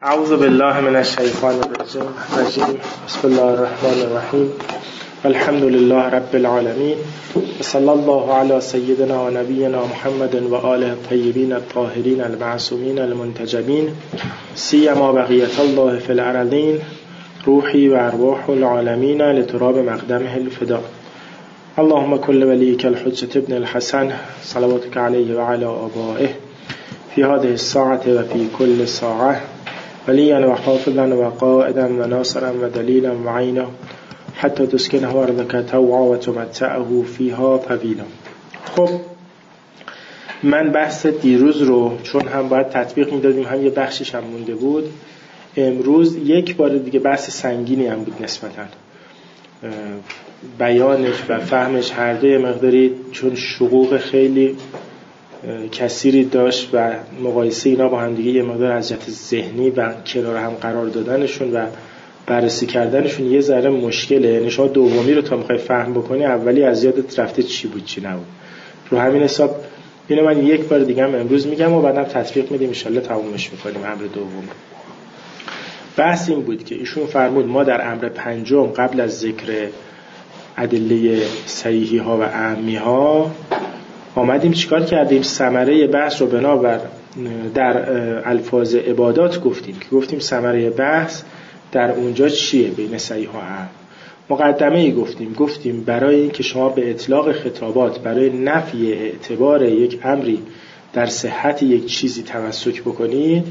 اعوذ بالله من الشیطان الرجیم. بسم الله الرحمن الرحیم. الحمد لله رب العالمین و صلی الله علی سیدنا و نبینا محمد و آله الطیبین الطاهرین المعصومین المنتجبین سیما بقیت الله فی الارضین روحی و ارواح العالمین لتراب مقدمه الفدا. اللهم كل وليك الحجة ابن الحسن صلواتك عليه وعلى آبائه في هذه الساعة وفي كل ساعة وليا وحافظا وقائدا وناصرا ودليلا وعينا حتى تسكنه أرضك طوعا وتمتعه فيها طويلا. خب من بحث دیروز رو چون هم باید تطبیق میدادیم هم یه بخشش هم مونده بود، امروز یک بار دیگه بحث سنگینی هم بود نسبتاً بیانش و فهمش هر دوی مقداری، چون شقوق خیلی کثیری داشت و مقایسه اینا با هم دیگه یه مقدار اذیت ذهنی و کنار هم قرار دادنشون و بررسی کردنشون یه ذره مشکله. یعنی شما دومی رو تا میخوای فهم بکنی اولی از یادت رفته چی بود چی نبود. رو همین حساب اینو من یک بار دیگه هم امروز میگم و بعدم تطبیق میدیم ان شاءالله تمومش میکنیم. امر دوم بحث این بود که ایشون فرمود ما در امر پنجم قبل از ذکر ادله صحیحی ها و اعمی ها آمدیم چیکار کردیم؟ ثمره بحث رو بنابر در الفاظ عبادات گفتیم ثمره بحث در اونجا چیه بین صحیح و اعم. مقدمه ای گفتیم برای اینکه شما به اطلاق خطابات برای نفی اعتبار یک امری در صحت یک چیزی تمسک بکنید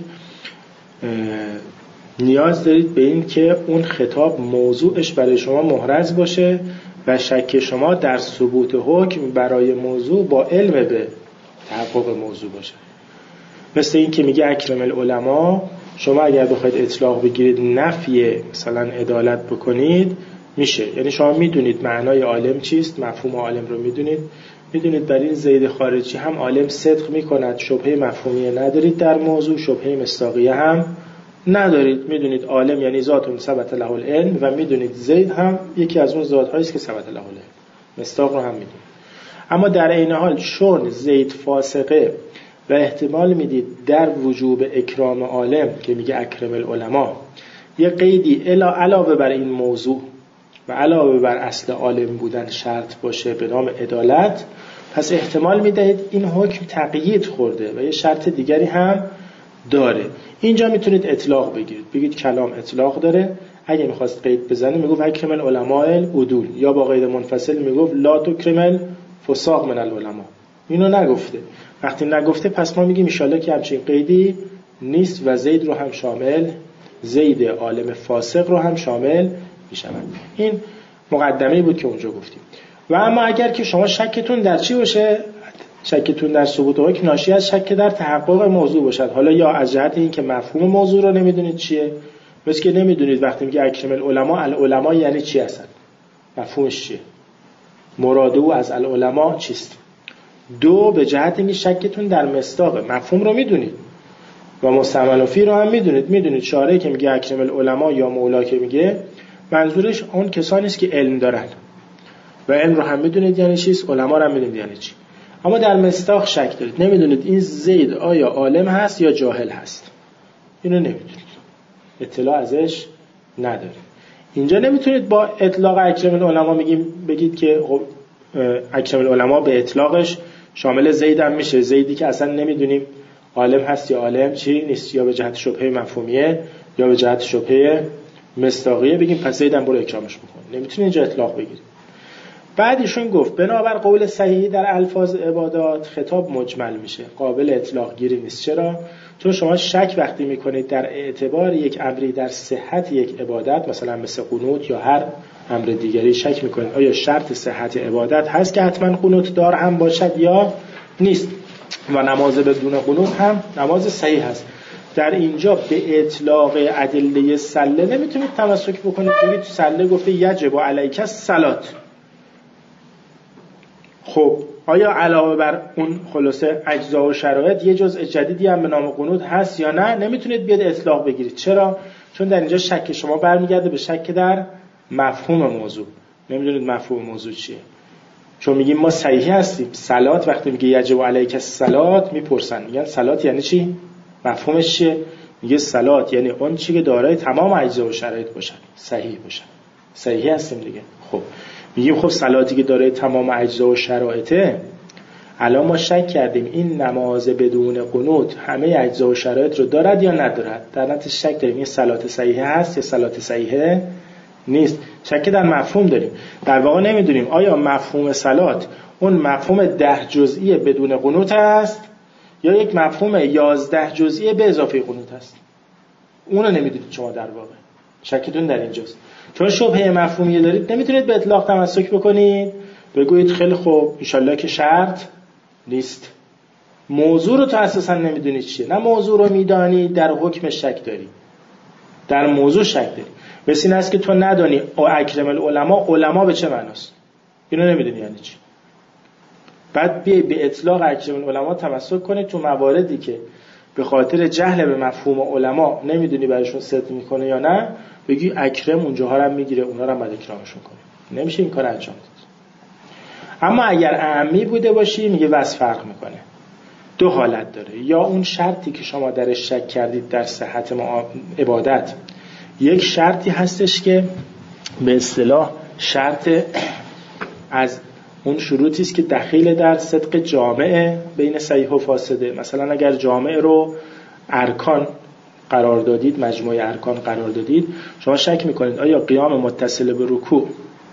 نیاز دارید به این که اون خطاب موضوعش برای شما محرز باشه و شک شما در ثبوت حکم برای موضوع با علم به تحقق موضوع باشه. مثل این که میگه اکرم العلماء، شما اگر بخواید اطلاق بگیرید نفی مثلا عدالت بکنید میشه، یعنی شما میدونید معنای عالم چیست، مفهوم عالم رو میدونید در این زید خارجی هم عالم صدق میکند، شبهه مفهومیه ندارید در موضوع، شبهه مصداقیه هم ندارید، میدونید عالم یعنی ذاتون ثبت له العلم و میدونید زید هم یکی از اون ذات‌هایی است که ثبت له العلم، مصداق رو هم میدونید. اما در عین حال چون زید فاسقه و احتمال میدید در وجوب اکرام عالم که میگه اکرم العلماء یه قیدی علاوه بر این موضوع و علاوه بر اصل عالم بودن شرط باشه به نام عدالت، پس احتمال میدهید این حکم تقیید خورده و یه شرط دیگری هم داره. اینجا میتونید اطلاق بگیرید، بگید کلام اطلاق داره. اگه میخواست قید بزنه میگفت اکرم العلماء العدول، یا با قید منفصل میگفت لا تکرم الفساق من العلماء. اینو نگفته. وقتی نگفته پس ما میگیم ان شاءالله که همچین قیدی نیست و زید رو هم شامل، زید عالم فاسق رو هم شامل میشود. این مقدمه‌ای بود که اونجا گفتیم. و اما اگر که شما شکتون در چی باشه؟ شکتون در ثبوت حکم ناشی از شک در تحقق موضوع باشد، حالا یا از جهت این که مفهوم موضوع رو نمیدونید چیه، مثل که نمیدونید وقتی میگه اکرم العلماء یعنی چی اصلا، مفهومش چیه، مراد او از العلماء چیست. دو، به جهت اینکه شکتون در مصداق مفهوم رو میدونید و مستعمل فی رو هم میدونید شارعی که میگه اکرم العلماء یا مولا که میگه منظورش اون کسانی است که علم دارن و علم رو هم میدونید یعنی چیست، علما رو هم میدونید یعنی چی. اما در مصداق شک دارید، نمیدونید این زید آیا عالم هست یا جاهل هست، اینو نمیدونید، اطلاع ازش ندارید. اینجا نمیتونید با اطلاق اکرم العلماء بگید که خب اکرم العلماء به اطلاقش شامل زید هم میشه، زیدی که اصلا نمیدونیم عالم هست یا عالم چی نیست، یا به جهت شبهه مفهومیه یا به جهت شبهه مصداقیه بگیم پس زید هم برو اکرامش بکن. نمیتونید اینجا اطلاق بگیرید. بعد ایشون گفت بنابر قول صحیحی در الفاظ عبادات خطاب مجمل میشه، قابل اطلاق گیری نیست. چرا؟ چون شما شک وقتی میکنید در اعتبار یک امری در صحت یک عبادت، مثلا مثل قنوت یا هر امر دیگری شک میکنید آیا شرط صحت عبادت هست که حتما قنوت دار هم باشد یا نیست، و نماز بدون قنوت هم نماز صحیح هست. در اینجا به اطلاق ادله سله نمیتونید تمسک بکنید، بگید سله گفته یجب علیک الصلات. خب آیا علاوه بر اون خلاصه اجزا و شرایط یه جزء جدیدی هم به نام قنوت هست یا نه؟ نمیتونید بیاد اطلاق بگیرید. چرا؟ چون در اینجا شک شما برمیگرده به شک در مفهوم موضوع. نمیدونید مفهوم موضوع چیه. چون میگیم ما صحیح هستیم، صلات وقتی میگه یجب علیک الصلات میپرسن میگن صلات یعنی چی؟ مفهومش چیه؟ میگه صلات یعنی اون چیزی که دارای تمام اجزا و شرایط باشن، صحیح باشن. صحیح هستیم دیگه. خب میگیم خب صلاتی که دارای تمام اجزا و شرایطه، الان ما شک کردیم این نماز بدون قنوت همه اجزا و شرایط رو دارد یا ندارد، در نتیجه شک داریم این صلات صحیحه هست یا صلات صحیحه نیست. شک در مفهوم داریم، در واقع نمیدونیم آیا مفهوم صلات اون مفهوم 10 جزئی بدون قنوت است یا یک مفهوم 11 جزئی به اضافه قنوت است. اونو نمیدونید شما، در واقع شکتون در اینجاست. چون شبهه مفهومی دارید نمیتونید به اطلاق تمسک بکنید بگویید خیلی خوب انشالله که شرط نیست. موضوع رو تو اساسا نمیدونید چیه، نه موضوع رو میدانی در حکم شک داری، در موضوع شک داری. بس این است که تو ندانی او اکرم علما به چه معناست، اینو نمیدونی یعنی چی. بعد بیای به اطلاق اکرم العلماء تمسک کنی تو مواردی که به خاطر جهل به مفهوم علما نمیدونی براشون صدق میکنه یا نه، بگی اکرم اونجاها رو هم میگیره، اونا رو هم باید اکرامشون کنی. نمیشه این کار انجام داد. اما اگر اعمی بوده باشی میگه وصف فرق میکنه. دو حالت داره، یا اون شرطی که شما درش شک کردید در صحت عبادت، یک شرطی هستش که به اصطلاح شرط از اون شروطی است که دخیل در صدق جامعه بین صحیح و فاسده. مثلا اگر جامعه رو ارکان قرار دادید، مجموعه ارکان قرار دادید، شما شک میکنید آیا قیام متصل به رکوع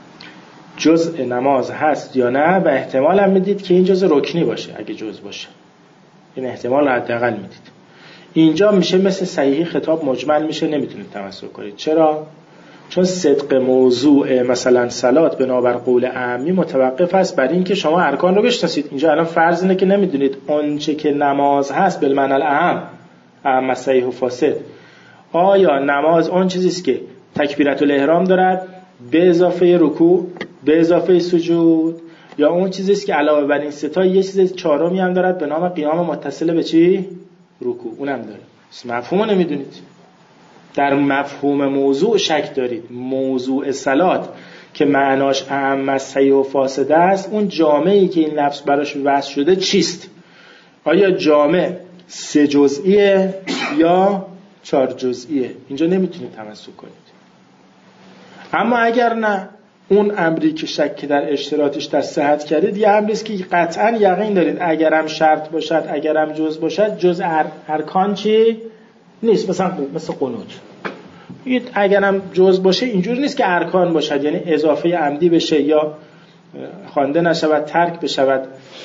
جزء نماز هست یا نه، و احتمال هم میدید که این جزء رکنی باشه. اگه جزء باشه این احتمال حداقل میدید. اینجا میشه مثل صحیحی خطاب مجمل میشه، نمیتونید تمسک کنید. چرا؟ چون صدق موضوع مثلا صلات بنابر قول عامی متوقف است بر این که شما ارکان رو بشناسید. اینجا الان فرض اینه که نمیدونید اونچه که نماز هست بالمعنی الاعم صحیح و فاسد. آیا نماز اون چیزی است که تکبیرت الاحرام دارد به اضافه رکوع به اضافه سجود، یا اون چیزی است که علاوه بر این سه تا یه چیز چهارمی هم دارد به نام قیام متصل به چی؟ رکوع. اونم داره. مفهومو نمیدونید، در مفهوم موضوع شک دارید. موضوع صلات که معناش اعم صحیح و فاسد است، اون جامعی که این لفظ براش وضع شده چیست؟ آیا جامع 3 جزئیه یا 4 جزئیه؟ اینجا نمیتونید تمسک کنید. اما اگر نه، اون امری که شک در اشتراطش در صحت کردید یه امری است که قطعا یقین دارید اگرم شرط باشد اگرم جز باشد جز ارکان چی نیست. مثل قنوت اگرم جز باشه اینجوری نیست که ارکان باشد، یعنی اضافه عمدی بشه یا خوانده نشود ترک بشود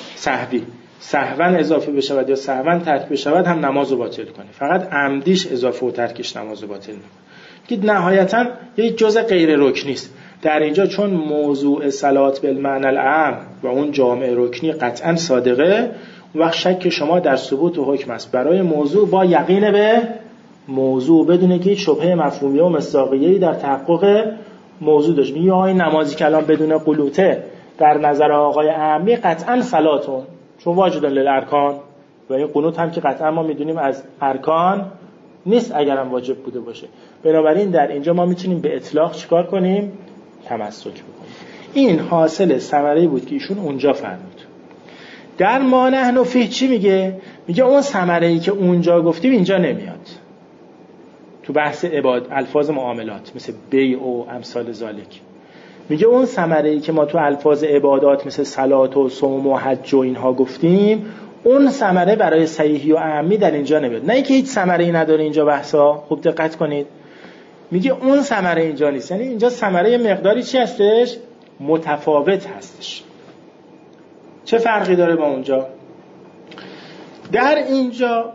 سهوا اضافه بشود یا سهوا ترک بشود هم نمازو باطل کنه. فقط عمدیش اضافه و ترکش نمازو باطل میکنه. که نهایتا یک جزء غیر رکنی است. در اینجا چون موضوع صلات بالمعنی الاعم و اون جامع رکنی قطعا صادقه، اون وقت شک شما در ثبوت و حکم است برای موضوع با یقین به موضوع، بدون که شبهه مفهومیه و مصداقیه‌ای در تحقق موضوع داشت. میگه آقای نمازی که الان بدون قلوته در نظر آقای اعمی قطعا صلاتون، چون واجد للارکان، و این قنوت هم که قطعا ما میدونیم از ارکان نیست اگرم واجب بوده باشه. بنابراین در اینجا ما میتونیم به اطلاق چیکار کنیم؟ تمسک بکنیم. این حاصل ثمره‌ای بود که ایشون اونجا فرمود. در ما نحن فیه چی میگه؟ میگه اون ثمره‌ای که اونجا گفتیم اینجا نمیاد. تو بحث الفاظ معاملات مثل بیع و امثال ذالک، میگه اون ثمره‌ای که ما تو الفاظ عبادات مثل صلات و صوم و حج و اینها گفتیم، اون ثمره برای صحیحی و اعمی در اینجا نمیاد. نه اینکه هیچ ثمره‌ای نداره اینجا بحثا، خوب دقت کنید. میگه اون ثمره اینجا نیست، یعنی اینجا ثمره مقداری چی هستش؟ متفاوت هستش. چه فرقی داره با اونجا؟ در اینجا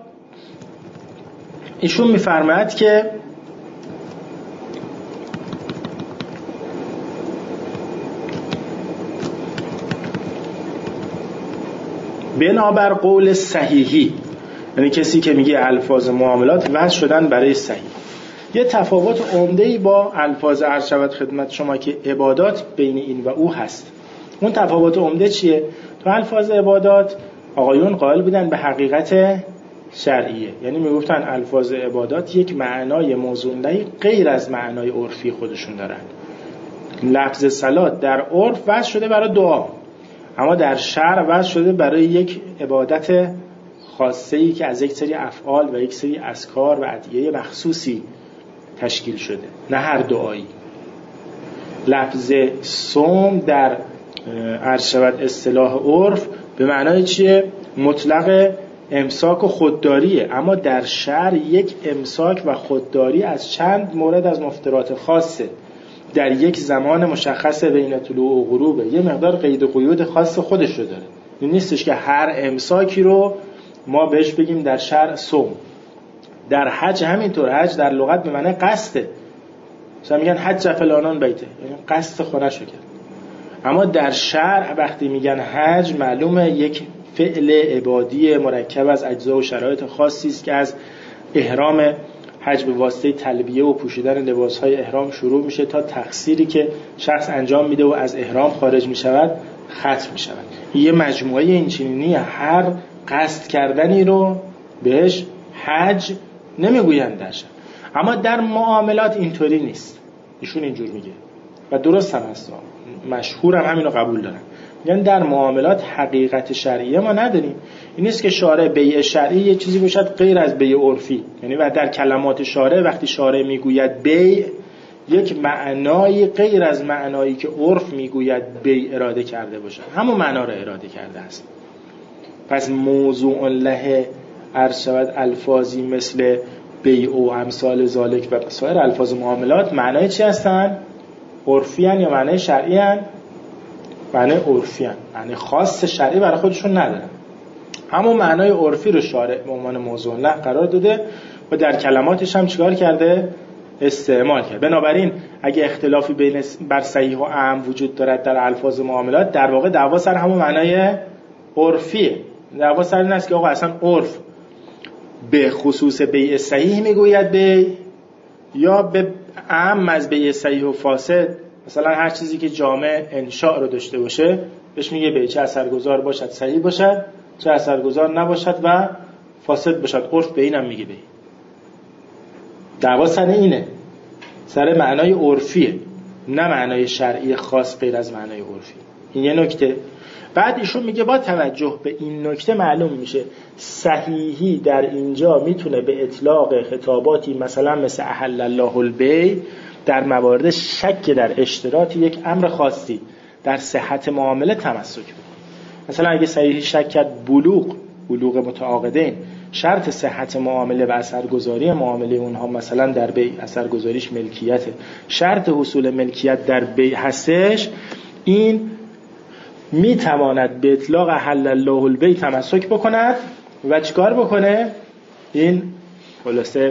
ایشون میفرماید که بنابر قول صحیحی، یعنی کسی که میگه الفاظ معاملات وضع شدن برای صحیح، یه تفاوت عمده‌ای با الفاظ عرض شود خدمت شما که عبادات بین این و او هست. اون تفاوت عمده چیه؟ تو الفاظ عبادات آقایون قائل بودن به حقیقت شرعیه، یعنی میگفتن الفاظ عبادات یک معنای موزونی غیر از معنای عرفی خودشون دارن. لفظ صلات در عرف وضع شده برای دعا، اما در شرع وضع شده برای یک عبادت خاصه‌ای که از یک سری افعال و یک سری اذکار و ادعیه مخصوصی تشکیل شده، نه هر دعایی. لفظ صوم در عرشبت اصطلاح عرف به معنای چیه؟ مطلق امساک و خودداریه، اما در شرع یک امساک و خودداری از چند مورد از مفطرات خاصه، در یک زمان مشخص بین طلوع و غروبه، یه مقدار قید و قیود خاص خودش رو داره. این نیستش که هر امساکی رو ما بهش بگیم در شرع صوم. در حج همینطور، حج در لغت به معنی قصده، مثلا میگن حج فلانان بیته، یعنی قصد خونه‌شو کرد. اما در شرع وقتی میگن حج، معلومه یک فعل عبادی مرکب از اجزا و شرایط خاصی است که از احرام حج به واسطه تلبیه و پوشیدن لباسهای احرام شروع میشه تا تقصیری که شخص انجام میده و از احرام خارج میشود ختم میشود. یه مجموعه اینچنینی، هر قصد کردنی رو بهش حج نمیگویند در شرع. اما در معاملات اینطوری نیست، ایشون اینجور میگه و درست هم هست، مشهور هم همینو قبول دارن. یعنی در معاملات حقیقت شرعیه ما نداریم. این نیست که شارع بیع شرعی یه چیزی باشد غیر از بیع عرفی، یعنی و در کلمات شارع وقتی شارع میگوید بیع، یک معنایی غیر از معنایی که عرف میگوید بیع اراده کرده باشد، همون معنا رو اراده کرده است. پس موضوع له عرض شود الفاظی مثل بیع و امثال ذالک و سایر الفاظ معاملات معنای چی هستن؟ عرفی هن یا معنای شرعی هن؟ معنای عرفی هن، معنای خاص شرعی برای خودشون ندارن. همون معنای عرفی رو شارع به عنوان موضوع له قرار داده و در کلماتش هم چیکار کرده؟ استعمال کرد. بنابراین اگه اختلافی بین بر صحیح و اعم وجود دارد در الفاظ معاملات، در واقع دعوا سر همون معنای عرفیه. دعوا سر این است که آقا اصلا عرف به خصوص بیع صحیح میگوید بیع، یا به اعم از بیع صحیح و فاسد، مثلا هر چیزی که جامع انشاء رو داشته باشه بهش میگه بیع، چه اثرگذار باشد صحیح باشد، چه اثرگذار نباشد و فاسد باشد، عرف به اینم میگه بیع. دعوا سر اینه، سر معنای عرفیه، نه معنای شرعی خاص غیر از معنای عرفی. این یه نکته. بعد ایشون میگه با توجه به این نکته معلوم میشه صحیحی در اینجا میتونه به اطلاق خطاباتی مثلا مثل احل الله البیع در موارد شک در اشتراط یک امر خاصی در صحت معامله تمسک بکنه. مثلا اگه صحیحی شک کرد بلوغ متعاقدین شرط صحت معامله و اثرگذاری معامله اونها مثلا در بیع اثرگذاریش ملکیته، شرط حصول ملکیت در بیع هستش، این میتواند به اطلاق احل الله البیع تمسک بکند و چیکار بکنه؟ این خلاصه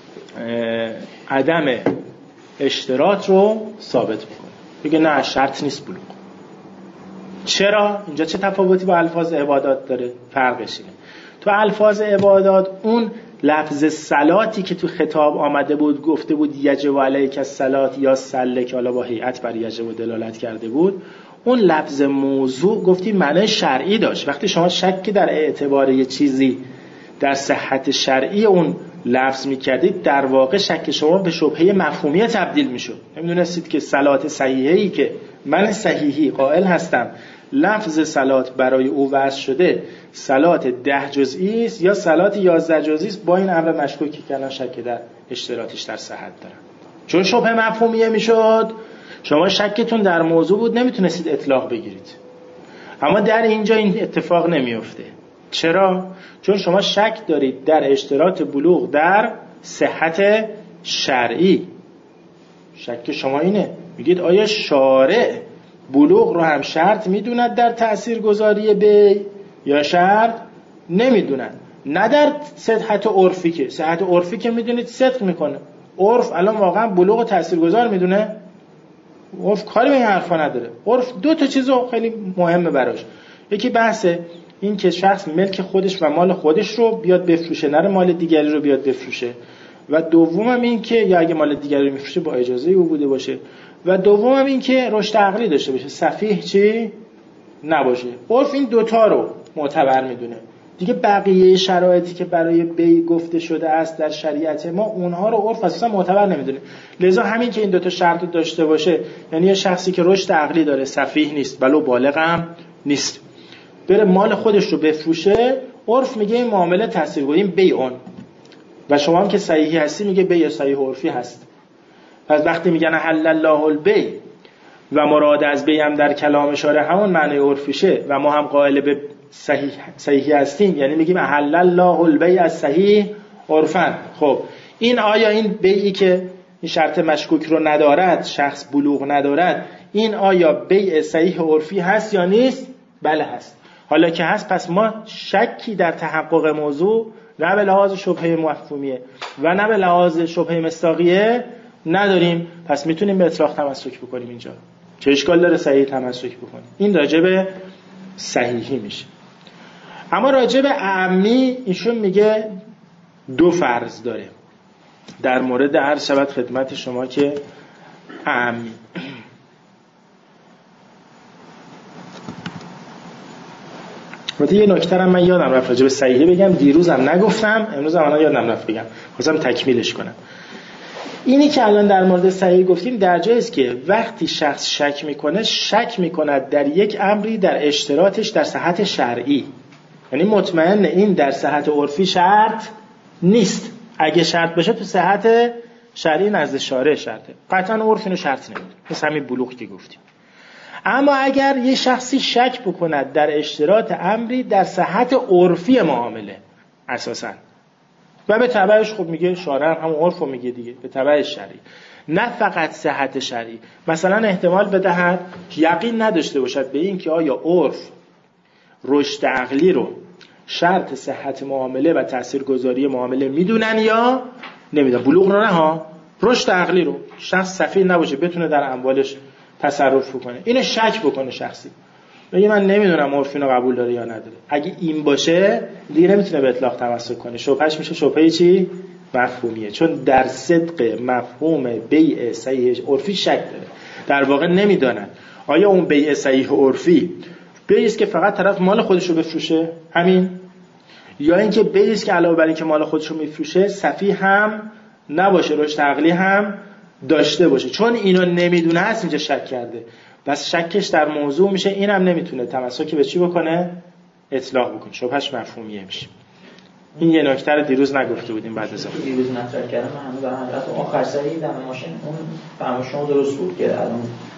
عدم اشتراط رو ثابت بکنه، بگه نه شرط نیست بلوغ. چرا؟ اینجا چه تفاوتی با الفاظ عبادات داره؟ فرقش اینه. تو الفاظ عبادات اون لفظ صلاتی که تو خطاب آمده بود، گفته بود یجب علیک الصلات یا صله، که حالا با هیئت بر یجب و دلالت کرده بود، اون لفظ موضوع گفتی معنی شرعی داشت. وقتی شما شک در اعتبار یه چیزی در صحت شرعی اون لفظ میکردید، در واقع شک شما به شبهه مفهومی تبدیل میشد. نمیدونستید که صلات صحیحه‌ای که من صحیحی قائل هستم لفظ صلات برای او وضع شده صلات 10 جزئی است یا صلات 11 جزئی است، با این امر مشکوکی که الان شک در اشتراطش در صحت دارن. چون شبهه مفهومیه میشد، شما شکتون در موضوع بود، نمیتونستید اطلاق بگیرید. اما در اینجا این اتفاق نمیفته. چرا؟ چون شما شک دارید در اشتراط بلوغ در صحت شرعی. شک شما اینه، میگید آیا شارع بلوغ رو هم شرط میدوند در تأثیرگذاری بیع یا شرط نمیدوند؟ نه در صحت عرفی، که صحت عرفی که میدونید صدق میکنه. عرف الان واقعا بلوغ تأثیرگذار میدونه؟ عرف کاری به این حرفا نداره. عرف دو تا چیزو خیلی مهمه براش. یکی بحث این که شخص ملک خودش و مال خودش رو بیاد بفروشه، نره مال دیگری رو بیاد بفروشه. و دومم این که یا اگه مال دیگری رو میفروشه با اجازه او بوده باشه. و دومم این که رشد عقلی داشته باشه، سفیه چی نباشه. عرف این دوتا رو معتبر میدونه. دیگه بقیه شرایطی که برای بیع گفته شده است در شریعت ما، اونها رو عرف اصلا معتبر نمیدونه. لذا همین که این دوتا شرط داشته باشه، یعنی یه شخصی که رشد عقلی داره، سفیه نیست ولو بالغ هم نیست، بره مال خودش رو بفروشه، عرف میگه این معامله تاثیرگذار بیعون و شما هم که صحیحی هستی میگه بیع صحیح عرفی هست. پس وقتی میگن حل الله البیع و مراد از بیع هم در کلام اشاره همون معنی عرفیشه و ما هم قائل به صحیحی هستیم، یعنی میگیم حل الله البیع از صحیح عرفاً. خب این آیا این بیعی که این شرط مشکوک رو ندارد، شخص بلوغ ندارد، این آیا بیع صحیح عرفی هست یا نیست؟ بله هست. حالا که هست پس ما شکی در تحقق موضوع نه به لحاظ شبهه مفهومیه و نه به لحاظ شبهه مصداقیه نداریم، پس میتونیم به اطلاق تمسک بکنیم. اینجا چه اشکال داره صحیح تمسک بکنیم؟ این راجع به صحیحی میشه. اما راجع به اعمی ایشون میگه دو فرض داره در مورد هر شبت خدمت شما که اعمی. البته یه نکته هم من یادم رفت راجع به صحیحه بگم، دیروزم نگفتم، امروز هم یادم رفت بگم، خواستم تکمیلش کنم. اینی که الان در مورد صحیح گفتیم در جایی است که وقتی شخص شک میکند در یک امری در اشتراطش در صحت شرعی، یعنی مطمئن این در صحت عرفی شرط نیست، اگه شرط بشه تو صحت شرعی نزد شارع شرطه، قطعا عرف اینو شرط نمیده، مثل همین بلوغ که گفتیم. اما اگر یه شخصی شک بکند در اشتراط امری در صحت عرفی معامله اساساً و به تبعش خب میگه شارع هم عرفو میگه دیگه، به تبع شرعی، نه فقط صحت شرعی، مثلا احتمال بدهد یقین نداشته باشد به این که آیا عرف رشد عقلی رو شرط صحت معامله و تاثیرگذاری معامله میدونن یا نمیدونن. بلوغ رو نه ها، رشد عقلی رو، شخص سفیه نباشه بتونه در اموالش تصرف کنه، اینو شک بکنه شخصی، بگه من نمیدونم عرف اینو قبول داره یا نداره. اگه این باشه دیگه نمیتونه به اطلاق تمسک کنه، شبهش میشه شبهه چی؟ مفهومیه، چون در صدق مفهوم بیع صحیح عرفی شک داره. در واقع نمیدونن آیا اون بیع صحیح عرفی بیعی است که فقط طرف مال خودش رو بفروشه همین، یا اینکه بیعی است که علاوه بر اینکه مال خودش رو میفروشه سفیه هم نباشه، رشد عقلی هم داشته باشه. چون اینو نمیدونه هست اینجا شک کرده، بس شکش در موضوع میشه، اینم نمیتونه تمسکی به چی بکنه؟ اطلاق بکنه، شبهش مفهومیه میشه. این یه نکته رو دیروز نگفته بودیم، بعد از اون دیروز مطرح کردم من در حالت آخر سری دم ماشین اون فهم شما درست بود که الان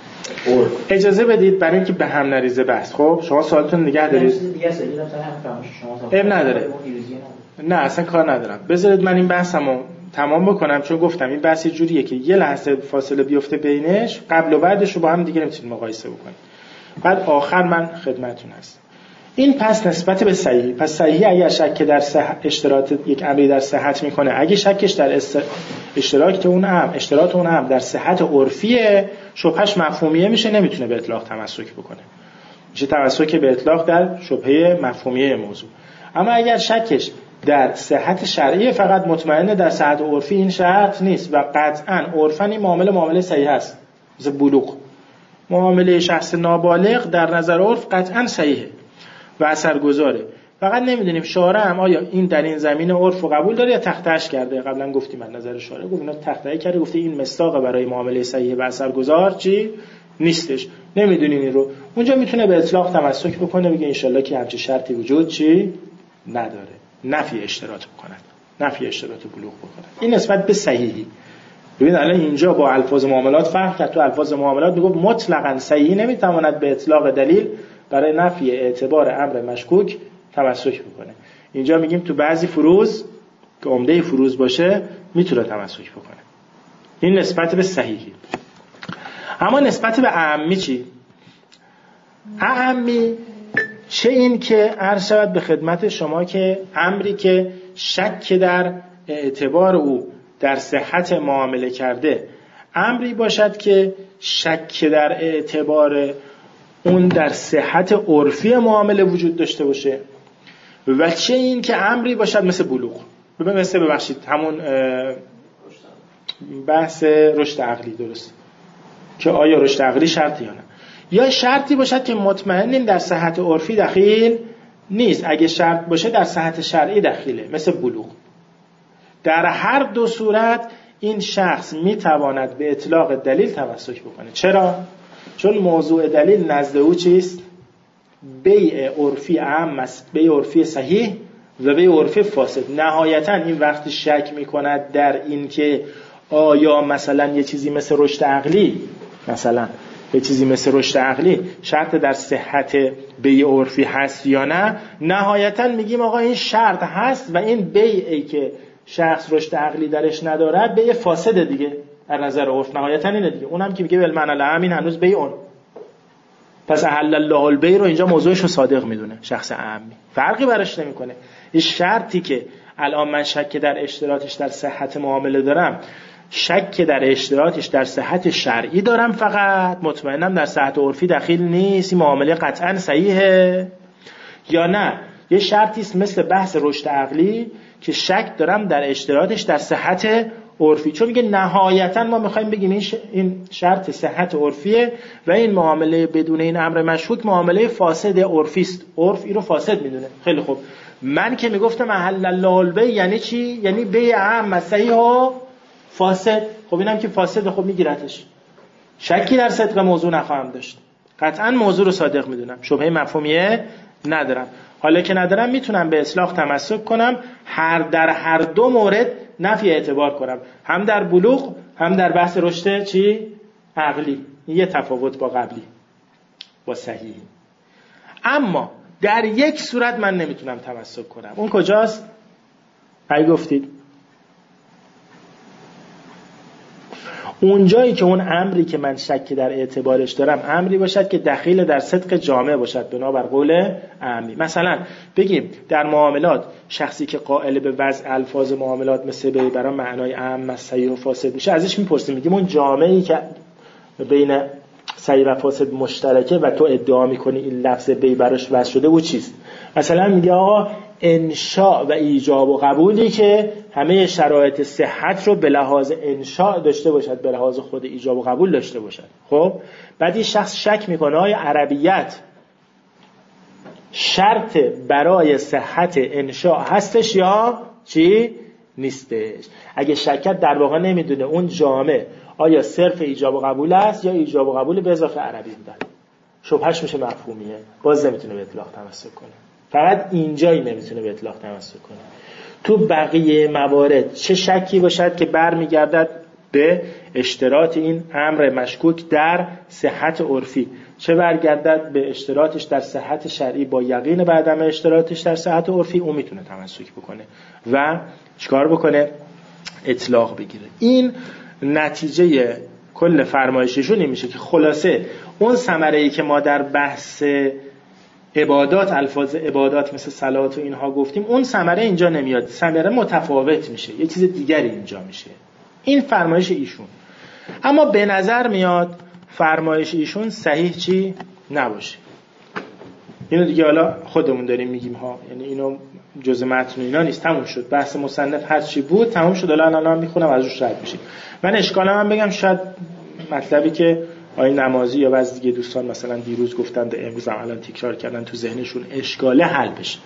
اجازه بدید برای اینکه به هم نریزه بحث. خب شما سوالتون نگه دارید؟ دیگه سری مثلا هم فهم شما اب نداره. نه اصلا کار ندارم، بذارید من این بحثمو تمام بکنم، چون گفتم این بحث جوریه که یه لحظه فاصله بیفته بینش، قبل و بعدش رو با هم دیگه نمیتونید مقایسه بکنید، بعد آخر من خدمتتون هستم. این پس نسبت به صحیح، پس صحیح اگر شک در اشتراط یک امری در صحت میکنه، اگه شکش در اشتراط اون امر در صحت عرفیه، شبهش مفهومیه میشه، نمیتونه به اطلاق تمسک بکنه، میشه تمسک به اطلاق در شبهه مفهومیه موضوع. اما اگر شکش در صحت شرعی فقط مطمئنه در صحت عرفی، این شرط نیست و قطعاً عرفاً این معامله صحیح است. مثل بلوغ، معامله شخص نابالغ در نظر عرف قطعاً صحیحه و اثرگذاره، فقط نمیدونیم شارع هم آیا این در این زمینه عرف رو قبول داره یا تخطئش کرده. قبلا گفتیم من نظر شارع گفت اینا تخطئه کرده، گفته این مصداق برای معامله صحیح و اثرگذار چی نیستش، نمیدونین این رو. اونجا میتونه به اطلاق تمسک بکنه، بگه ان شاءالله که همچین شرطی وجود چی نداره، نفی اشتراط بکنن، نفی اشتراط بلوغ بکنن. این نسبت به صحیحی. ببین الان اینجا با الفاظ معاملات فرق کرد. تو الفاظ معاملات میگه مطلقاً صحیح نمیتواند به اطلاق دلیل برای نفی اعتبار امر مشکوک تمسک بکنه. اینجا میگیم تو بعضی فروض که عمده فروض باشه میتونه تمسک بکنه. این نسبت به صحیحی. اما نسبت به اعمی چی؟ اعمی چه این که عرض شود به خدمت شما که امری که شک در اعتبار او در صحت معامله کرده، امری باشد که شک در اعتبار اون در صحت عرفی معامله وجود داشته باشه، و چه این که امری باشد مثل بلوغ، ببخشید همون بحث رشد عقلی، درست که آیا رشد عقلی شرطی یا نه، یا شرطی باشد که مطمئنیم در صحت عرفی دخیل نیست، اگه شرط باشه در صحت شرعی دخیله مثل بلوغ. در هر دو صورت این شخص میتواند به اطلاق دلیل تمسک بکنه. چرا؟ چون موضوع دلیل نزد او چیست؟ بیع عرفی عام است، بیع عرفی صحیح و بیع عرفی فاسد. نهایتا این وقتی شک میکند در این که آیا مثلا یه چیزی مثل رشد عقلی شرط در صحت بیع عرفی هست یا نه، نهایتا میگیم آقا این شرط هست و این بیعی که شخص رشد عقلی درش ندارد بیع فاسد دیگه در نظر عرف. نهایتا اینه دیگه. اونم که میگه بالمعنى العام این هنوز بیعون، پس احل الله البیع رو اینجا موضوعش رو صادق میدونه شخص عامی، فرقی براش نمیکنه. این شرطی که الان من شک در اشتراطش در صحت معامله دارم، شک در اشتراطش در صحت شرعی دارم، فقط مطمئنم در صحت عرفی دخیل نیست، این معامله قطعا صحیحه یا نه. یه شرطی است مثل بحث رشد عقلی که شک دارم در اشتراطش در صحت عرفی، چون میگه نهایتا ما میخوایم بگیم این شرط صحت عرفیه و این معامله بدون این امر مشکوک معامله فاسد عرفی است. عرف این رو فاسد میدونه. خیلی خوب، من که میگفتم احل الله البیع یعنی چی؟ یعنی بیع عام صحیح و فاسد. خب اینم که فاسد، خب میگیرتش، شکی در صدق موضوع نخواهم داشت، قطعا موضوع رو صادق میدونم، شبهه مفهومیه ندارم. حالا که ندارم میتونم به اصلاح تمسک کنم، در هر دو مورد نفی اعتبار کنم، هم در بلوغ هم در بحث رشد عقلی. یه تفاوت با قبلی، با صحیح. اما در یک صورت من نمیتونم تمسک کنم. اون کجاست؟ هی گفتید اون جایی که اون امری که من شک در اعتبارش دارم امری باشد که دخیل در صدق جامع باشد بنابر قول عامی. مثلا بگیم در معاملات شخصی که قائل به وضع الفاظ معاملات مثل بیع برای معنای عام صحیح و فاسد میشه، ازش میپرسیم، میگیم اون جامعی که بین صحیح و فاسد مشترکه و تو ادعا میکنی این لفظ بیع براش وضع شده و چیست؟ مثلا میگه آقا انشاء و ایجاب و قبولی که همه شرایط صحت رو به لحاظ انشاء داشته باشد، به لحاظ خود ایجاب و قبول داشته باشد. خب بعد این شخص شک میکنه آیا عربیت شرط برای صحت انشاء هستش یا چی نیستش. اگه شکت در واقع نمیدونه اون جامع آیا صرف ایجاب و قبول است یا ایجاب و قبول به اضافه عربی بودن، شبهش میشه مفهومیه، باز نمیتونه به اطلاق تمسک کنه. فقط اینجایی نمیتونه به اطلاق تمسک کنه. تو بقیه موارد چه شکی باشد که برمیگردد به اشتراط این امر مشکوک در صحت عرفی، چه برگردد به اشتراطش در صحت شرعی با یقین بعدم اشتراطش در صحت عرفی، اون میتونه تمسک بکنه و چیکار بکنه؟ اطلاق بگیره. این نتیجه کل فرمایششون این میشه که خلاصه اون ثمره‌ای که ما در بحث عبادات، الفاظ عبادات مثل صلات و اینها گفتیم، اون ثمره اینجا نمیاد، ثمره متفاوت میشه، یه چیز دیگری اینجا میشه. این فرمایش ایشون. اما به نظر میاد فرمایش ایشون صحیح چی نباشه. اینو دیگه حالا خودمون داریم میگیم ها، یعنی اینو جزء متن اینا نیست، تموم شد. بحث مصنف هر چی بود تموم شد، الان میخونم از روش رد میشیم. من اشکالم هم بگم شاید مطلبی که آقای نمازی یا بعضی دیگه دوستان مثلا دیروز گفتن و امروز هم الان تکرار کردن تو ذهنشون اشکاله حل بشه.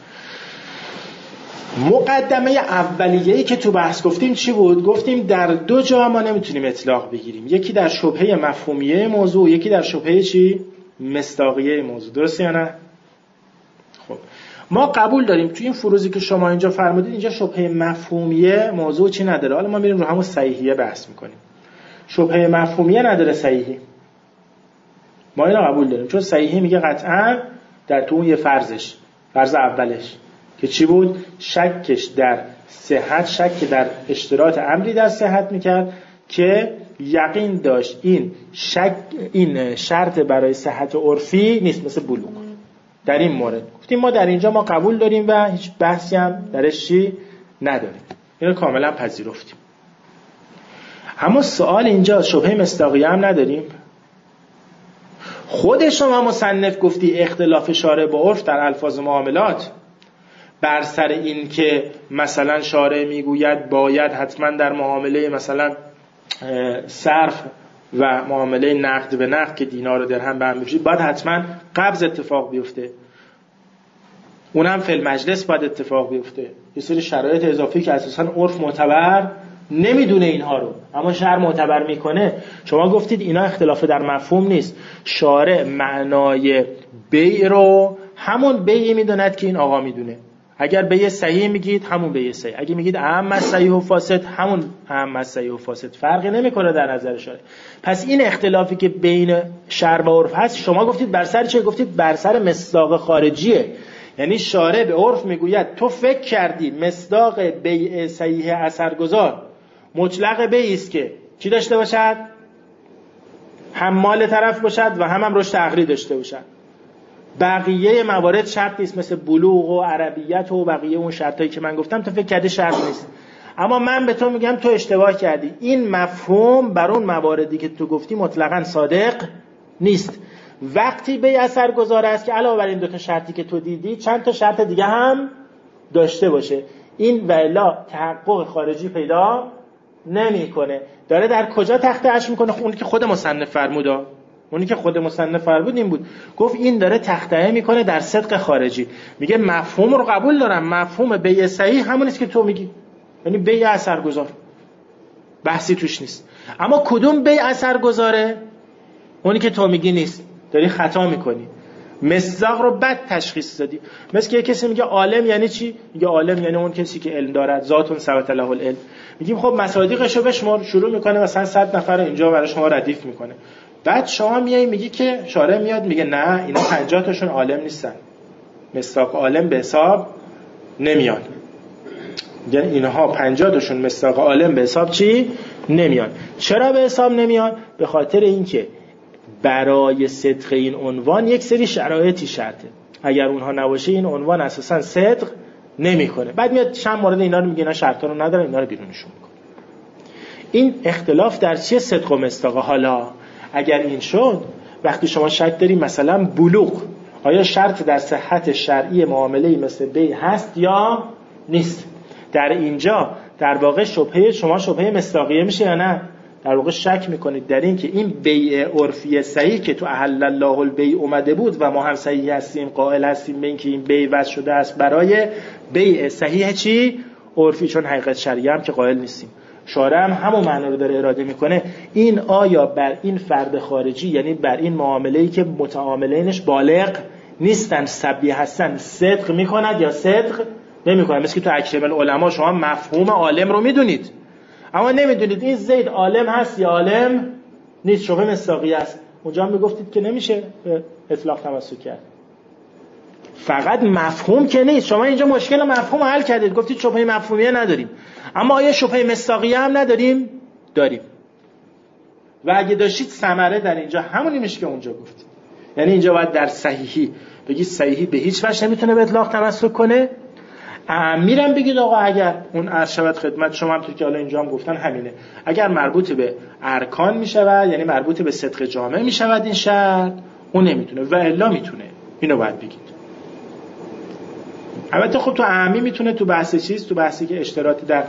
مقدمه اولیه‌ای که تو بحث گفتیم چی بود؟ گفتیم در دو جا ما نمیتونیم اطلاق بگیریم، یکی در شبهه مفهومیه موضوع، یکی در شبهه چی؟ مصداقیه موضوع. درسته یا نه؟ خب ما قبول داریم تو این فروزی که شما اینجا فرمودید اینجا شبهه مفهومیه موضوع چی نداره. حالا ما میریم رو همون صحیحیه بحث میکنیم. شبهه مفهومیه نداره صحیحی، ما اینو قبول داریم، چون صحیحی میگه قطعا در تو اون یه فرض اولش که چی بود؟ شکش در صحت، شک در اشتراط امری در صحت میکرد که یقین داشت این شرط برای صحت عرفی نیست، مثل بلوغ. در این مورد گفتیم ما در اینجا ما قبول داریم و هیچ بحثی هم درش چی نداریم، اینو کاملا پذیرفتیم. اما سوال اینجا شبهه مصداقیه هم نداریم. خود شما مصنف گفتی اختلاف شارع با عرف در الفاظ معاملات بر سر این که مثلا شارع میگوید باید حتما در معامله مثلا صرف و معامله نقد به نقد که دینار و درهم به هم بفروشید باید حتما قبض اتفاق بیفته، اونم فی المجلس باید اتفاق بیفته، یه سری شرایط اضافی که اساسا عرف معتبر نمیدونه اینها رو اما شرع معتبر میکنه. شما گفتید اینا اختلاف در مفهوم نیست، شارع معنای بیع رو همون بیعی میدوند که این آقا میدونه. اگر بیع صحیح میگید همون بیع صحیح، اگه میگید اهم از صحیح و فاسد همون اهم از صحیح و فاسد، فرقی نمیکنه در نظر شارع. پس این اختلافی که بین شرع و عرف هست، شما گفتید بر سر چه؟ گفتید بر سر مصداق خارجیه. یعنی شارع به عرف میگوید تو فکر کردی مصداق بیع صحیح اثرگذار مطلق بیعی است که چی داشته باشد؟ هم مال طرف باشد و هم رشد عقلی داشته باشد. بقیه موارد شرط نیست، مثل بلوغ و عربیت و بقیه اون شرطایی که من گفتم تو فکر کردی شرط نیست. اما من به تو میگم تو اشتباه کردی. این مفهوم بر اون مواردی که تو گفتی مطلقاً صادق نیست. وقتی بیع اثرگذار است که علاوه بر این 2 شرطی که تو دیدی چند تا شرط دیگه هم داشته باشه. این والا تحقق خارجی پیدا نمیکنه. داره در کجا تخته اش میکنه؟ اون که خود مصنف فرمودا، اونی که خود مصنف فرمود این بود، گفت این داره تخته میکنه در صدق خارجی. میگه مفهوم رو قبول دارم، مفهوم بیع صحیح همون است که تو میگی، یعنی بیع اثرگذار، بحثی توش نیست. اما کدوم بیع اثرگذاره؟ اونی که تو میگی نیست، داری خطا میکنی، مصداق رو بد تشخیص دادی. مثل که کسی میگه عالم یعنی چی؟ میگه عالم یعنی اون کسی که علم دارد، ذاتون ثبت له العلم. میگیم خب مصادیقشو بشمار، شروع میکنه مثلا 100 نفر اینجا برای شما ردیف میکنه. بعد شما میای میگی که شارع میاد میگه نه اینا 50 تاشون عالم نیستن، مصداق عالم به حساب نمیان. یعنی اینها 50 تاشون مصداق عالم به حساب چی؟ نمیان. چرا به حساب نمیان؟ به خاطر اینکه برای صدق این عنوان یک سری شرایطی شرطه. اگر اونها نباشه این عنوان اساسا صدق نمیکنه. بعد میاد چند مورد اینا رو میگه اینا شرطا رو نداره، اینا رو بیرونشون میکنه. این اختلاف در چیه؟ صدق و مصداق. حالا اگر این شد، وقتی شما شک داری مثلا بلوغ آیا شرط در صحت شرعی معامله‌ای مثل بیع هست یا نیست، در اینجا در واقع شبهه شما شبهه مصداقیه میشه یا نه؟ در واقع شک میکنید در این که این بیع عرفی صحیح که تو احل الله البیع اومده بود و ما هم صحیح هستیم، قائل هستیم به این که این بیع وضع شده است برای بیع صحیح چی؟ عرفی، چون حقیقت شرعی هم که قائل نیستیم. شارع هم همون معنا رو داره اراده میکنه. این آیا بر این فرد خارجی، یعنی بر این معامله‌ای که متعاملینش بالغ نیستن سبیه هستن، صدق میکند یا صدق نمیکنه؟ مثل که تو اکرم العلماء شما مفهوم عالم رو میدونید اما نمیدونید این زید عالم هست یا عالم نیست، شبهه مصداقی است. اونجا هم میگفتید که نمیشه اطلاق تمسک کرد، فقط مفهوم که نیست. شما اینجا مشکل مفهوم حل کردید، گفتید شبهه مفهومیه نداریم. اما آیا شبهه مصداقیه هم نداریم؟ داریم. و اگه داشتید ثمره در اینجا همونی میشه که اونجا گفتید. یعنی اینجا باید در صحیحی بگید صحیحی به هیچ وجه نمیتونه به اطلاق تمسک کنه. میرم بگید آقا اگر اون عرض شود خدمت شما، هم تو که حالا اینجا هم گفتن همینه، اگر مربوط به ارکان میشود، یعنی مربوط به صدق جامع میشود این شرط، اون نمیتونه و الا میتونه. اینو باید بگید. البته خب تو اهمی میتونه تو بحث چیز، تو بحثی که اشتراطی در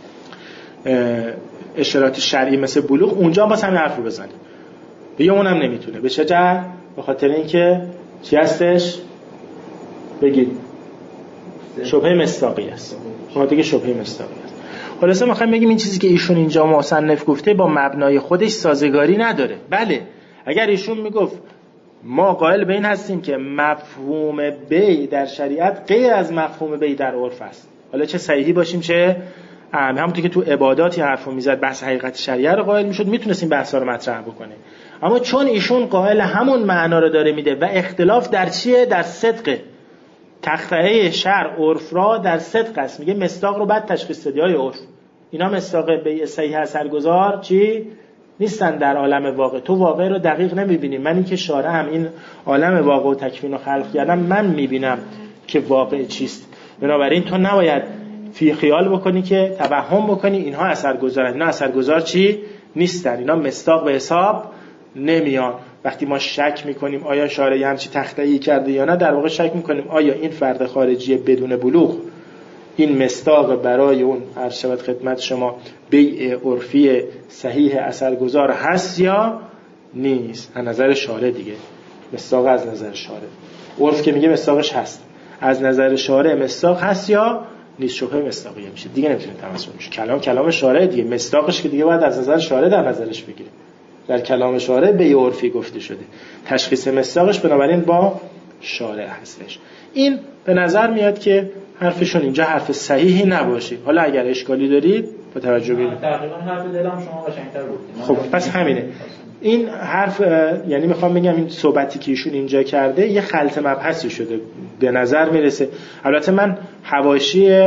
اشتراط شرعی مثل بلوغ، اونجا باز همین حرف رو بزنید. بگه اونم نمیتونه. به چه جهت؟ به خاطر اینکه چی هستش؟ بگید شبهه مصداقی است. ما دیگه شبهه مصداقی است. خلاصه میخوایم بگیم این چیزی که ایشون اینجا مصنف گفته با مبنای خودش سازگاری نداره. بله اگر ایشون میگفت ما قائل به این هستیم که مفهوم بیع در شریعت غیر از مفهوم بیع در عرف است، حالا چه صحیحی باشیم چه همونطور که تو عباداتی حرفو میزد بحث حقیقت شریعه رو قائل میشد، میتونستیم بحثا رو مطرح بکنه. اما چون ایشون قائل همون معنا رو داره میده و اختلاف در چیه؟ در صدق. تخته شرع عرف را در صدق است. میگه مصداق رو بعد تشخیص دادی های عرف، اینا مصداق بیع صحیح اثرگذار چی نیستن در عالم واقع. تو واقع رو دقیق نمیبینی. من این که شارع هم این عالم واقع و تکوین و خلق کردم، من میبینم که واقع چیست. بنابراین تو نباید فی خیال بکنی که توهم بکنی اینها اثرگذارن. اینا اثرگذار چی نیستن، اینا مصداق به حساب نمیان. وقتی ما شک میکنیم آیا شارع همچی تخته‌ای کرده یا نه، در واقع شک میکنیم آیا این فرد خارجی بدون بلوغ این مصداق برای اون عرض شود خدمت شما بیع عرفی صحیح اثرگذار هست یا نیست. از نظر شارع دیگه مصداق، از نظر شارع عرف که میگه مصداقش هست، از نظر شارع مصداق هست یا نیست. شبهه مصداقیه میشه دیگه، نمیتونه تمسک بشه. کلام شارع دیگه، مصداقش که دیگه باید از نظر شارع در نظرش بگیره. در کلام شارع بیع عرفی گفته شده، تشخیص مصداقش بنابراین با شارع هستش. این به نظر میاد که حرفشون اینجا حرف صحیحی نباشه. حالا اگر اشکالی دارید با توجه به تقریبا حرف دلم شما قشنگ‌تر گفتید. خب پس همینه. این حرف یعنی میخوام بگم این صحبتی که ایشون اینجا کرده یه خلط مبحثی شده به نظر میرسه. البته من حواشی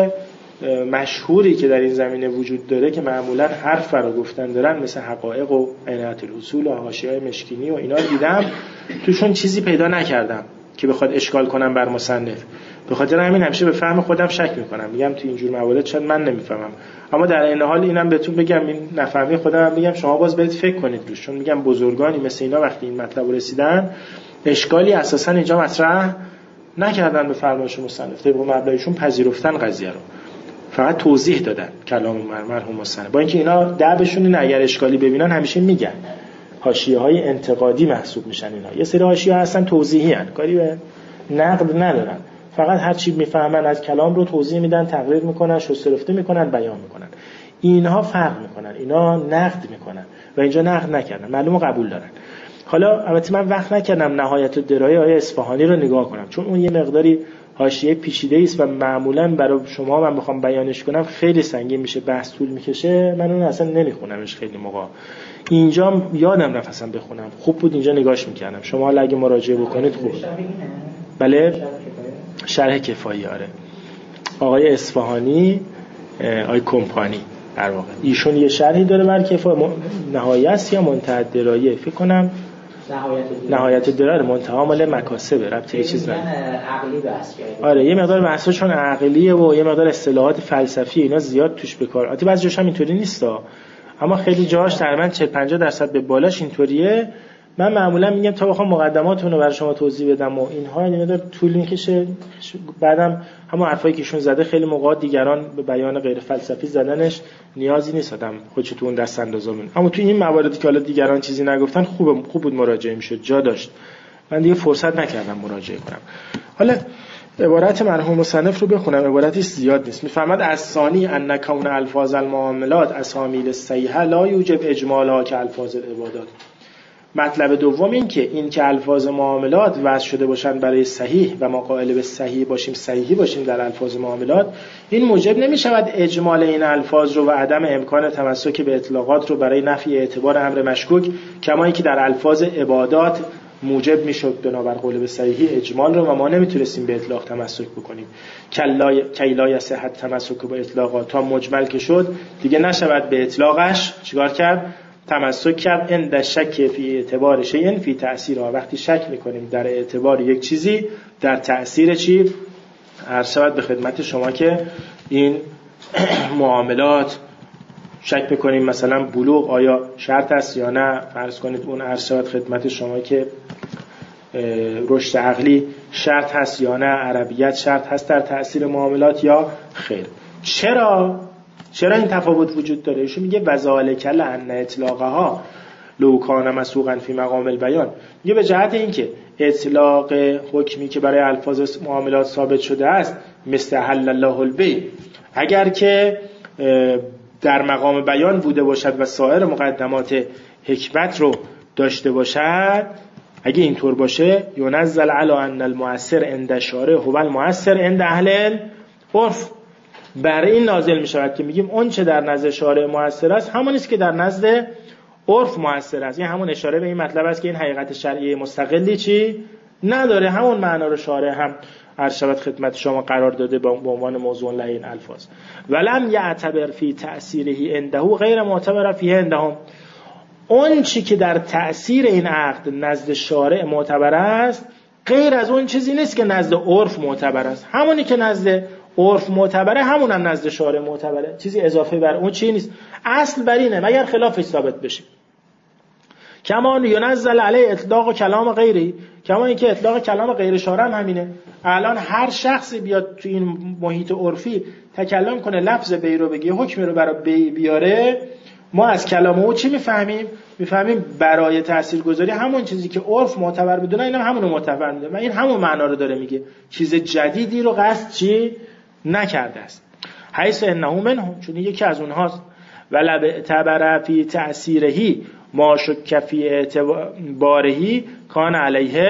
مشهوری که در این زمینه وجود داره که معمولا حرف رو گفتن دارن مثل حقایق و عنایت الاصول و حاشیه‌های مشکینی و اینا رو دیدم، توشون چیزی پیدا نکردم که بخواد اشکال کنم بر مصنف. به خاطر همین همیشه به فهم خودم شک میکنم، میگم تو اینجور موارد شاید من نمیفهمم، اما در این حال اینم بهتون بگم این نفهمی خودم بگم شما باز برید فکر کنید روش، چون میگم بزرگانی مثل اینا وقتی این مطلب رسیدن اشکالی اساسا اینجا مطرح نکردن به فرمایش مصنف، طبق مبلغشون پذیرفتن قضیه رو، فقط توضیح دادن کلام مرحوم مصنف. با اینکه اینا دعوشون اینه اگر اشکالی ببینن همیشه میگن، حاشیه‌های انتقادی محسوب میشن اینا. یه سری حاشیه هستن توضیحی ان، کاری به نقد ندارن، فقط هر چی میفهمن از کلام رو توضیح میدن، تقریر میکنن، شسترفته میکنن، بیان میکنن. اینها فرق میکنن، اینا نقد میکنن و اینجا نقد نکردن، معلومه قبول دارن. حالا البته من وقت نکردم نهایت الدرایه آیه اصفهانی رو نگاه کنم، چون اون یه مقداری حاشیه پیچیده است و معمولا برای شما من بخوام بیانش کنم خیلی سنگین میشه، بحث طول میکشه، من اون اصلا نمیخونمش خیلی موقع. اینجا یادم رفت اصلا بخونم، خوب بود اینجا نگاش میکردم. شما حالا اگه مراجعه بکنید خوب. بله شرح کفایی. آره آقای اصفهانی، آقای کمپانی در واقع ایشون یه شرحی داره بر کفایی، نهایت است یا منتهی الدرایه فکر کنم، نهایت الدرایه منتها مال مکاسبه، ربطی چیز نداره. عقلی بحث کرد. آره یه مقدار بحثا چون عقلیه و یه مقدار اصطلاحات فلسفی اینا زیاد توش به کار. البته بعضی جاش هم اینطوری نیستا، اما خیلی جاش تقریبا 40-50% به بالاش اینطوریه. من معمولا میگم تا بخوام مقدماتونو رو برای شما توضیح بدم و اینها یه مقدار طول میکشه، بعدم همون حرفایی که ایشون زده خیلی موقع دیگران به بیان غیر فلسفی زدنش نیازی نیست آدم خودش تو اون دست اندازا کنه. اما تو این مواردی که حالا دیگران چیزی نگفتن خوب بود مراجعه میشد، جا داشت. من دیگه فرصت نکردم مراجعه کنم. حالا عبارت مرحوم مصنف رو بخونم، عبارتی زیاد نیست. میفرماد الثانی ان کون الفاظ المعاملات اسامیل الصحیحه لا یوجب اجمالها که الفاظ العبادات. مطلب دوم این که الفاظ معاملات وضع شده باشن برای صحیح و ما قائل به صحیح باشیم، صحیحی باشیم در الفاظ معاملات، این موجب نمی شود اجمال این الفاظ رو و عدم امکان تمسک به اطلاقات رو برای نفی اعتبار امر مشکوک، کما اینکه در الفاظ عبادات موجب میشد بنابر قول به صحیحی اجمال رو و ما نمیتونستیم به اطلاق تمسک بکنیم. کیلای صحت تمسک به اطلاقات تا مجمل که شد دیگه نشود به اطلاقش چیکار کرد؟ تمسک کرد. اند شک فی اعتبار شیء فی تأثیرها، وقتی شک میکنیم در اعتبار یک چیزی در تأثیر چی؟ عرض شود به خدمت شما که این معاملات شک میکنیم مثلا بلوغ آیا شرط است یا نه، فرض کنید اون عرض شود خدمت شما که رشد عقلی شرط هست یا نه، عربیت شرط هست در تأثیر معاملات یا خیر. چرا این تفاوت وجود داره؟ ایشون میگه وذالک لأن اطلاقها لو کان مسوقا فی مقام البیان، میگه به جهت اینکه اطلاق حکمی که برای الفاظ معاملات ثابت شده است مثل حل الله البیع، اگر که در مقام بیان بوده باشد و سایر مقدمات حکمت رو داشته باشد، اگه اینطور باشه ینزل علی ان المؤثر عند الشارع هو المؤثر عند اهل العرف، برای این نازل می شود که میگیم اون چه در نزد شارع مؤثر است همون است که در نزد عرف مؤثر است. یعنی همون اشاره به این مطلب است که این حقیقت شرعی مستقلی چی نداره، همون معنا رو شارع هم عرض شود خدمت شما قرار داده به عنوان موضوع لعین الفاظ. ولم یعتبر فی تأثیره عنده غیر معتبر فی عندهم، اون چی که در تأثیر این عقد نزد شارع معتبر است غیر از اون چیزی نیست که نزد عرف معتبر است. همونی که نزد عرف معتبره همون هم نزد شارع معتبره، چیزی اضافه بر اون چی نیست. اصل بر اینه مگر خلافش ثابت بشه. کما ینزل علی اطلاق کلام غیری، کما اینکه اطلاق کلام غیر شارع هم همینه. الان هر شخصی بیاد تو این محیط عرفی تکلم کنه لفظ بی رو بگه، حکم رو برای بی بیاره، ما از کلام او چی میفهمیم برای تاثیرگذاری همون چیزی که عرف معتبر بدونه اینم همونو معتبر میدونه و این همون معنا رو داره میگه، چیز جدیدی رو قصد چی نکرده است. حیث انه منهم، چون یکی از اونهاست. ولب اعتبر فی تأثیرهی ما شک فی اعتبارهی کان علیه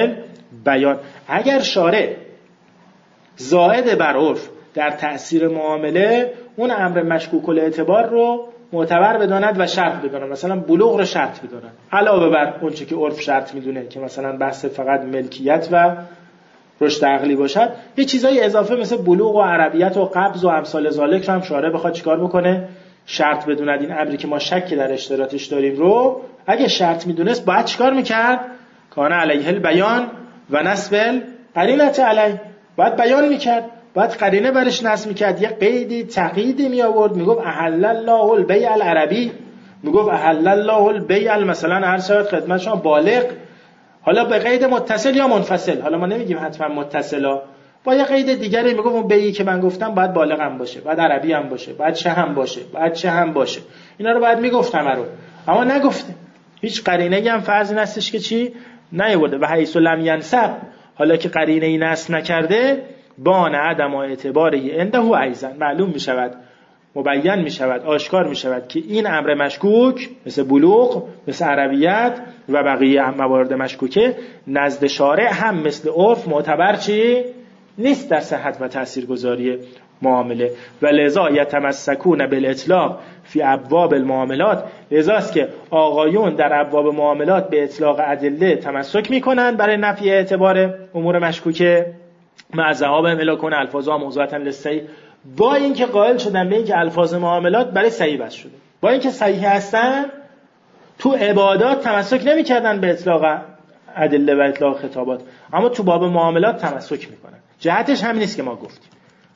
بیان. اگر شارع زائد بر عرف در تأثیر معامله اون امر مشکوک الاعتبار رو معتبر بداند و شرط بداند، مثلا بلوغ رو شرط بداند علاوه بر اون چه که عرف شرط میدونه که مثلا بحث فقط ملکیت و رشد عقلی باشد، یه چیزای اضافه مثل بلوغ و عربیت و قبض و امثال ذالک رو هم شارع بخواد چیکار بکنه؟ شرط بدوند. این امری که ما شک در اشتراطش داریم رو اگه شرط میدونست باید چیکار میکرد؟ کان علیه البیان و نصب قرینه علیه، باید بیان میکرد، باید قرینه برش نصب میکرد، یه قیدی تقییدی می آورد، میگفت احل الله البیع العربی، میگفت احل الله البیع مثلا هر شود خدمت شما بالغ، حالا به قید متصل یا منفصل، حالا ما نمیگیم حتما متصلا، با یه قید دیگری میگفت اون بیعی که من گفتم باید بالغ هم باشه، باید عربی هم باشه، باید چه هم باشه، باید چه هم باشه، اینا رو باید میگفتم رو، اما نگفته، هیچ قرینه‌ای هم فرض نستش که چی نیورده. و حیث لم ینسب، حالا که قرینه‌ای نصب نکرده، بان عدم اعتباری عنده ایضا، معلوم میشود، مبین میشود، آشکار میشود که این امر مشکوک مثل بلوغ، مثل عربیت و بقیه موارد مشکوکه نزد شارع هم مثل عرف معتبر چی نیست در صحت و تاثیرگذاری معامله. و لذا یتمسکون بالاطلاق فی ابواب المعاملات، لذاست که آقایون در ابواب معاملات به اطلاق ادله تمسک میکنند برای نفی اعتبار امور مشکوکه، مع ذهابهم الی کون الفاظها موضوعة للصحیح، با اینکه قائل شدن به اینکه الفاظ معاملات برای صحیح بس شده، با اینکه صحیح هستن، تو عبادات تمسک نمی‌کردن به اطلاق ادله و اطلاق خطابات، اما تو باب معاملات تمسک میکنن. جهتش همین نیست که ما گفتیم،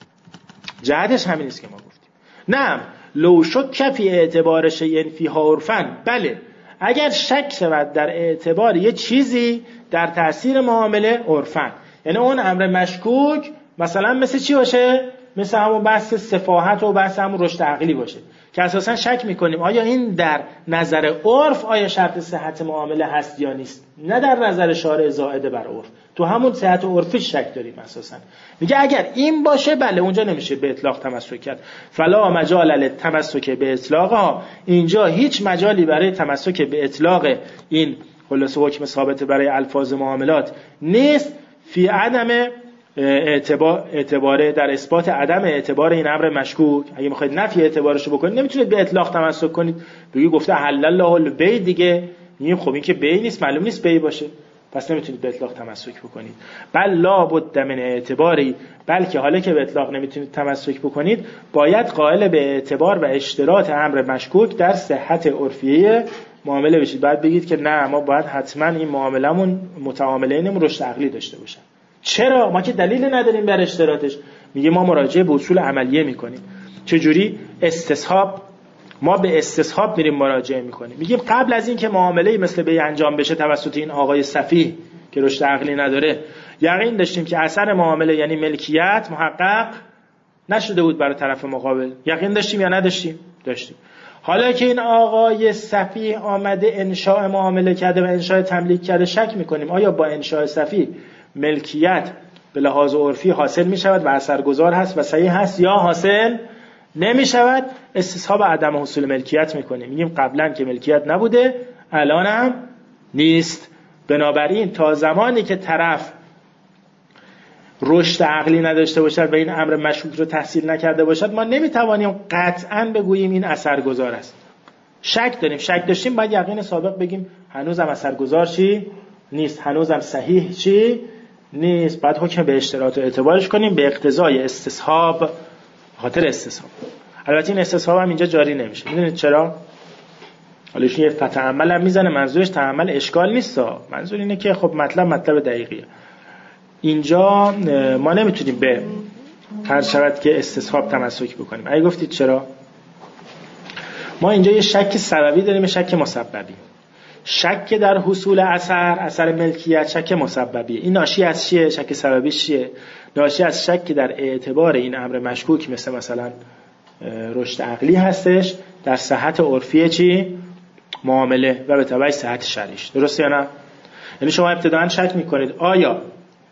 نه لو شک فی اعتبار شیء فیها عرفاً، بله اگر شک شود در اعتبار یه چیزی در تأثیر معامله عرفاً، یعنی اون امر مشکوک مثلا مثل چی باشه؟ مثل همون بحث سفاهت و بحث همون رشد عقلی باشه که اساسا شک میکنیم آیا این در نظر عرف آیا شرط صحت معامله هست یا نیست، نه در نظر شارع زائد بر عرف، تو همون صحت عرفی شک داریم اساسا. میگه اگر این باشه بله اونجا نمیشه به اطلاق تمسک کرد، فلا مجال للتمسک به اطلاقها، اینجا هیچ مجالی برای تمسک به اطلاق این خلاصه حکم ثابت برای الفاظ معاملات نیست. فی عدم اعتباره، در اثبات عدم اعتبار این امر مشکوک، اگه میخواید نفی اعتبارش رو بکنید نمیتونید به اطلاق تمسک کنید، بگی گفته حلل الله البیع دیگه، میگیم خب این که بیع نیست، معلوم نیست بیع باشه، پس نمیتونید به اطلاق تمسک بکنید. بل لا بد من اعتباری، بلکه حالا که به اطلاق نمیتونید تمسک بکنید باید قائل به اعتبار و اشتراط امر مشکوک در صحت عرفیه معامله بشید. بعد بگید که نه ما باید حتما این معاملمون متعاملینمون رشد عقلی داشته باشن. چرا؟ ما که دلیل نداریم بر اشتراطش. میگه ما مراجعه به اصول عملیه میکنیم. چجوری؟ استصحاب. ما به استصحاب میریم مراجعه میکنیم، میگیم قبل از این که معامله مثل بیع انجام بشه توسط این آقای سفیه که رشد عقلی نداره، یقین داشتیم که اثر معامله یعنی ملکیت محقق نشده بود برای طرف مقابل. یقین داشتیم یا نداشتیم؟ داشتیم. حالا که این آقای سفیه آمده انشاء معامله کرده و انشاء تملیک کرده، شک میکنیم آیا با انشاء سفیه ملکیت به لحاظ عرفی حاصل میشود و اثرگذار هست و صحیح هست یا حاصل نمی شود؟ استصحاب عدم حصول ملکیت میکنیم، میگیم قبلا که ملکیت نبوده الان هم نیست. بنابراین تا زمانی که طرف رشد عقلی نداشته باشد و این امر مشکوک رو تحصیل نکرده باشد ما نمیتوانیم قطعا بگوییم این اثرگذار است. شک داریم، شک داشتیم باید یقین سابق بگیم هنوزم اثرگذار چی نیست، هنوزم صحیح چی نیست، بعد حکم به اشتراط و اعتبارش کنیم به اقتضای استصحاب، خاطر استصحاب. البته این استصحاب هم اینجا جاری نمیشه. میدونید چرا؟ حالا ایشون یه فتعمل هم میزنه، منظورش تعمل اشکال نیست، منظور اینه که خب مطلب دقیقیه. اینجا ما نمیتونیم به هر شرط که استصحاب تمسک بکنیم. اگه گفتید چرا؟ ما اینجا یه شک سببی داریم، شک مسببی. شک در حصول اثر ملکیت شک مسببیه. این ناشی از چیه؟ شک سببی چیه؟ ناشی از شک در اعتبار این امر مشکوک مثلا رشد عقلی هستش در صحت عرفی چی؟ معامله و به تبع صحت شرعیش. درسته یا نه؟ یعنی شما ابتداً شک میکنید آیا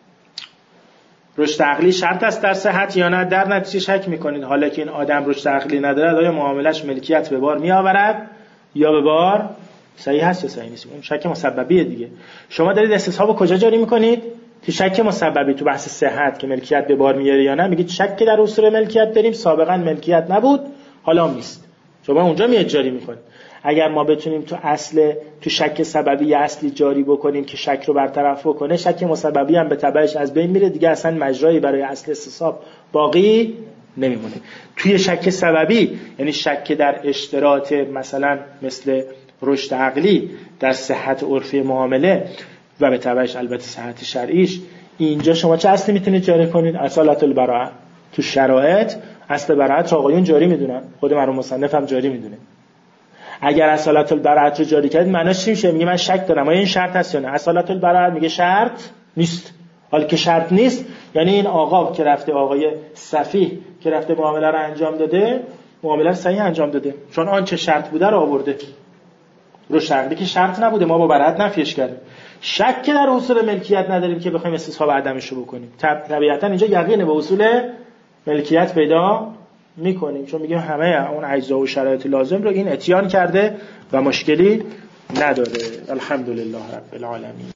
رشد عقلی شرط است در صحت یا نه، در نتیجه شک میکنید حالا که این آدم رشد عقلی نداره آیا معاملش ملکیت به بار می آورد یا به بار صحیح هست یا صحیح نیست. اون شک مسببیه دیگه. شما دارید استصحاب کجا جاری میکنید؟ تو شک مسببی تو بحث صحت که ملکیت به بار میاره یا نه، میگید شک در اصول ملکیت داریم، سابقا ملکیت نبود حالا نیست، شما اونجا میاد جاری میکنید. اگر ما بتونیم تو شک سببی یه اصلی جاری بکنیم که شک رو برطرف بکنه، شک مسببی هم به تبعش از بین میره، دیگه اصلا مجرایی برای اصل استصحاب باقی نمیمونه. توی شک سببی یعنی شک در اشتراط مثلا مثل رشد عقلی در صحت عرفی معامله و به تبعش البته صحت شرعیش، اینجا شما چه اصلی میتونید جاری کنید؟ اصالت البراءه. تو شرایط اصل براءت آقایون جاری میدونن، خود مرحوم مصنف هم جاری میدونه. اگر اصالت البراءت رو جاری کردید معناش چی میشه؟ میگه من شک دارم آیا این شرط هست یا نه. اصالت البراءت میگه شرط نیست. حالا که شرط نیست یعنی این آقا که رفته، آقای صفیح که رفته معامله رو انجام داده، معامله رو صحیح انجام داده، چون آنچه شرط بوده رو آورده. رو شرطی که شرط نبوده ما با براءت نفیش کردیم. شک در اصول ملکیت نداریم که بخوایم استصحاب عدمش رو بکنیم. طبیعتا اینجا یقین به اصول ملکیت پیدا میکنیم، چون میگیم همه اون اجزا و شرایط لازم رو این اتیان کرده و مشکلی نداره. الحمدلله رب العالمین.